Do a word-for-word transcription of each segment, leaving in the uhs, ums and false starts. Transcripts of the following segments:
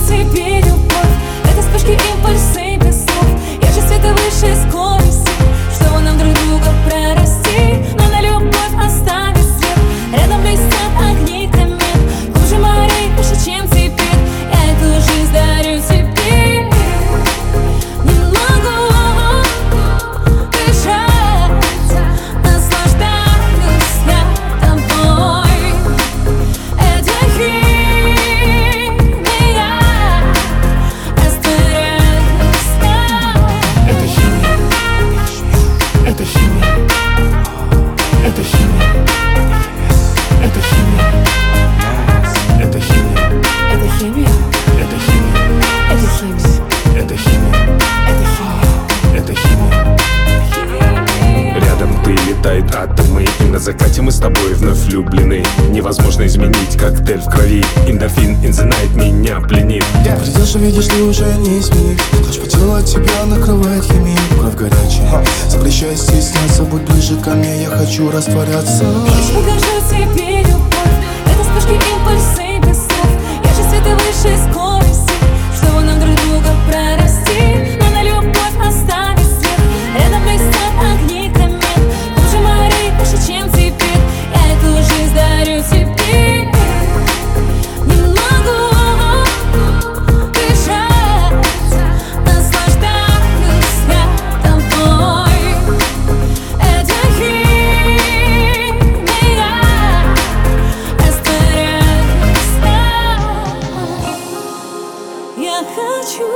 тебе любовь. Это вспышки, импульсы без слов. Я же света высшей скорости, чтобы нам друг друга прорасти. Но на любовь оставить след. Рядом блестят огни комет, глубже морей, выше, чем теперь. Я эту жизнь дарю тебе. Не могу дышать, наслаждаюсь я тобой. Это химия, растворяюсь я. Это химия, это химия, это химия, это химия, это химия, Это химия, это химия, это химия, это химия, это это химия. химия. Рядом ты, летают атомы, и на закате мы с тобой вновь влюблены. Невозможно изменить коктейль в крови. Эндорфин in the night меня пленит. Придешь, увидишь, ли уже не изменить. Ночь по телу от тебя накрывает химией. Кровь горячая, запрещай стесняться. Будь ближе ко мне, я хочу растворяться. Хочешь, покажу тебе любовь. Это вспышки, импульсы без слов. Я же света высшей скорости, чтобы нам друг друга прорасти. Но на любовь оставить след. Рядом блестят огни комет, глубже морей, выше, чем теперь. Я эту жизнь дарю тебе. Не могу дышать, наслаждаюсь я тобой. Это химия, растворяюсь я. Я хочу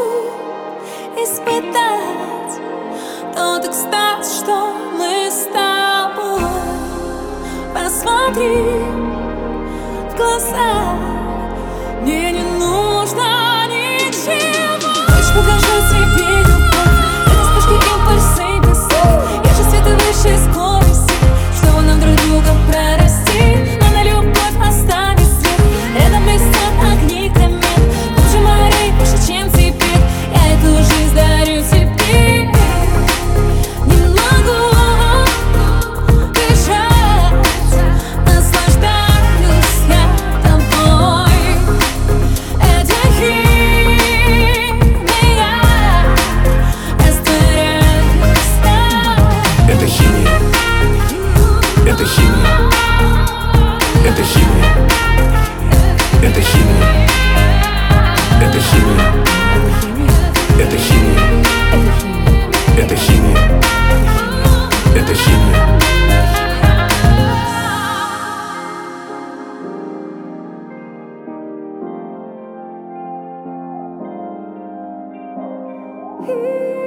испытать тот экстаз, что мы с тобой. Посмотри в глаза, мне не нужно ничего. Хочешь, покажу тебе любовь. Это вспышки, импульсы без слов. Я же света высшей скорости, чтобы нам друг друга прорасти. Но на любовь оставить след. Рядом блестят огни комет, глубже морей, выше, чем теперь. Я эту жизнь дарю тебе. Не могу дышать, наслаждаюсь я тобой. Это химия, растворяюсь я. Это химия, это химия, это химия, это химия, это химия, это химия, это химия, это химия. Химия.